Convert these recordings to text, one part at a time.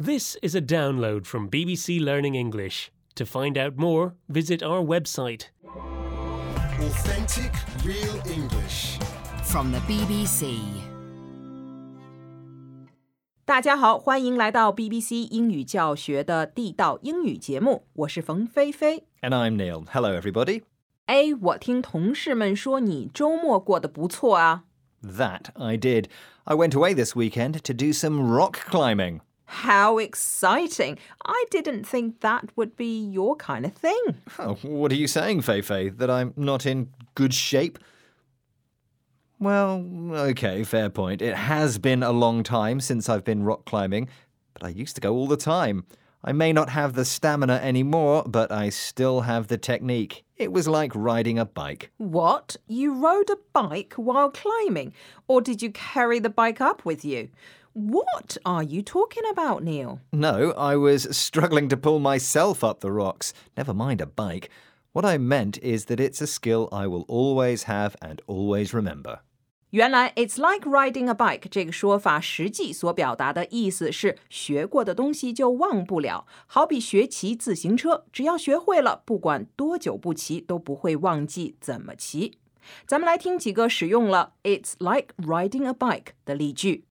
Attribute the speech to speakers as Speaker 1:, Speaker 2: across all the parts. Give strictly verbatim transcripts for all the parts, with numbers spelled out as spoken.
Speaker 1: This is a download from B B C Learning English. To find out more, visit our website.
Speaker 2: Authentic, real English.
Speaker 3: From the B B C.
Speaker 4: 大家好，欢迎来到 B B C 英语教学的地道英语节目，我是冯菲菲。
Speaker 5: And I'm Neil. Hello, everybody.
Speaker 4: 哎，我听同事们说你周末过得不错啊。
Speaker 5: That I did. I went away this weekend to do some rock climbing.
Speaker 4: How exciting! I didn't think that would be your kind of thing.
Speaker 5: Oh, what are you saying, Feifei? That I'm not in good shape? Well, okay, fair point. It has been a long time since I've been rock climbing, but I used to go all the time. I may not have the stamina anymore, but I still have the technique. It was like riding a bike.
Speaker 4: What? You rode a bike while climbing? Or did you carry the bike up with you? What are you talking about, Neil?
Speaker 5: No, I was struggling to pull myself up the rocks. Never mind a bike. What I meant is that it's a skill I will always have and always remember.
Speaker 4: 原来 it's like riding a bike 这个说法实际所表达的意思是学过的东西就忘不了，好比学骑自行车，只要学会了，不管多久不骑都不会忘记怎么骑。咱们来听几个使用了 it's like riding a bike 的例句。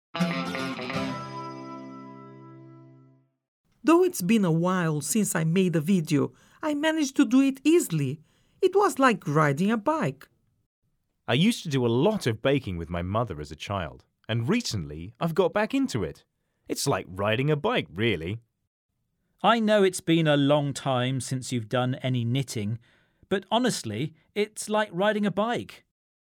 Speaker 6: Though it's been a while since I made a video, I managed to do it easily. It was like riding a bike.
Speaker 7: I used to do a lot of baking with my mother as a child, and recently I've got back into it. It's like riding a bike, really.
Speaker 8: I know it's been a long time since you've done any knitting, but honestly, it's like riding a bike.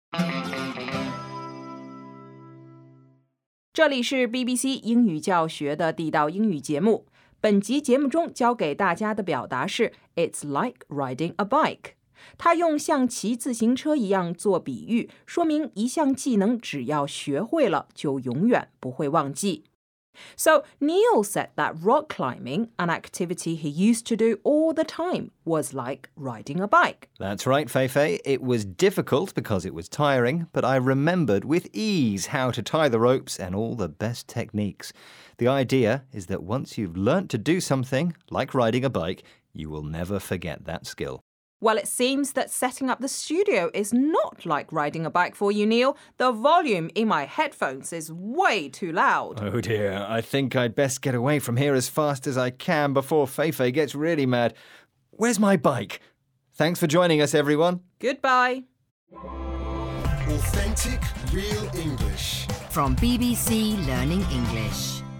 Speaker 4: 这里是 B B C 英语教学的地道英语节目。本集节目中教给大家的表达是 It's like riding a bike。它用像骑自行车一样做比喻，说明一项技能只要学会了，就永远不会忘记。So Neil said that rock climbing, an activity he used to do all the time, was like riding a bike.
Speaker 5: That's right, Feifei. It was difficult because it was tiring, but I remembered with ease how to tie the ropes and all the best techniques. The idea is that once you've learnt to do something, like riding a bike, you will never forget that skill.
Speaker 4: Well, it seems that setting up the studio is not like riding a bike for you, Neil. The volume in my headphones is way too loud.
Speaker 5: Oh dear, I think I'd best get away from here as fast as I can before Feifei gets really mad. Where's my bike? Thanks for joining us, everyone.
Speaker 4: Goodbye.
Speaker 2: Authentic, real English.
Speaker 3: From B B C Learning English.